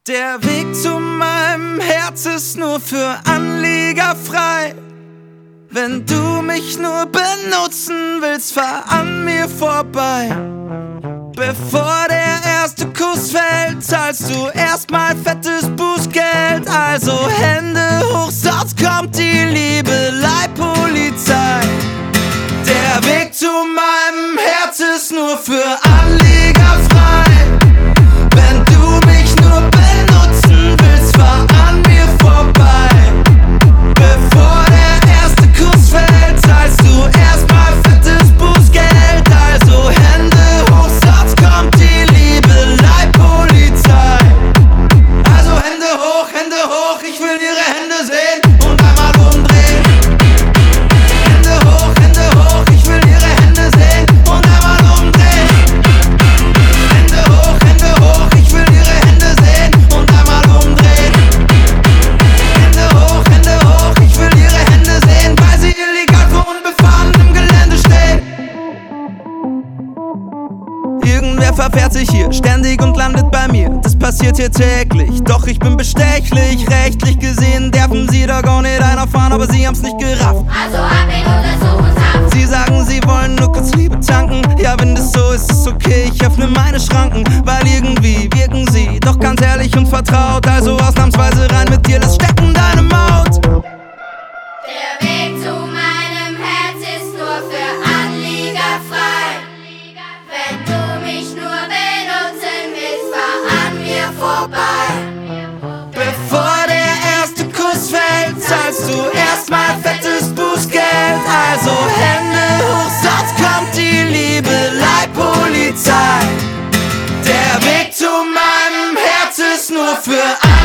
Der Weg zu meinem Herz ist nur für Anleger frei. Wenn du mich nur benutzen willst, fahr an mir vorbei. Bevor der erste Kuss fällt, zahlst du erstmal fettes Bußgeld. Also Hände hoch, sonst kommt die Liebelei-Polizei. Der Weg zu meinem Herz ist nur für Anleger frei. Wenn du mich nur benutzen willst, fahr an mir vorbei. Bevor der erste Kuss fällt, zahlst du erstmal fettes Bußgeld. Also Hände hoch, sonst kommt die Liebelei-Polizei. Also Hände hoch, ich will ihre Hände sehen und einmal umdrehen. Hände hoch, ich will ihre Hände sehen und einmal umdrehen. Hände hoch, ich will ihre Hände sehen und einmal umdrehen. Hände hoch, ich will ihre Hände sehen, weil sie illegal vor unbefahrenem Gelände stehen. Irgendwer verfährt sich hier ständig und landet bei mir. Das passiert hier täglich, doch ich bin bestechlich. Rechtlich gesehen dürfen sie da gar nicht einer fahren, aber sie haben's nicht gerafft. Also ab in Untersuchungshaft. Sie sagen, sie wollen nur kurz Liebe tanken. Ja, wenn das so ist, ist okay, ich öffne meine Schranken. Weil irgendwie wirken sie doch ganz ehrlich und vertraut. Also ausnahmsweise rein mit dir, lass stecken deine Maut. Der Weg zu meinem Herz ist nur für Anlieger frei. Wenn du mich nur benutzen willst, fahr an mir vorbei. Bevor der erste Kuss fällt, zahlst du erstmal fettes Bußgeld. Also Hände hoch, sonst kommt die Liebelei-Polizei. Der Weg zu meinem Herz ist nur für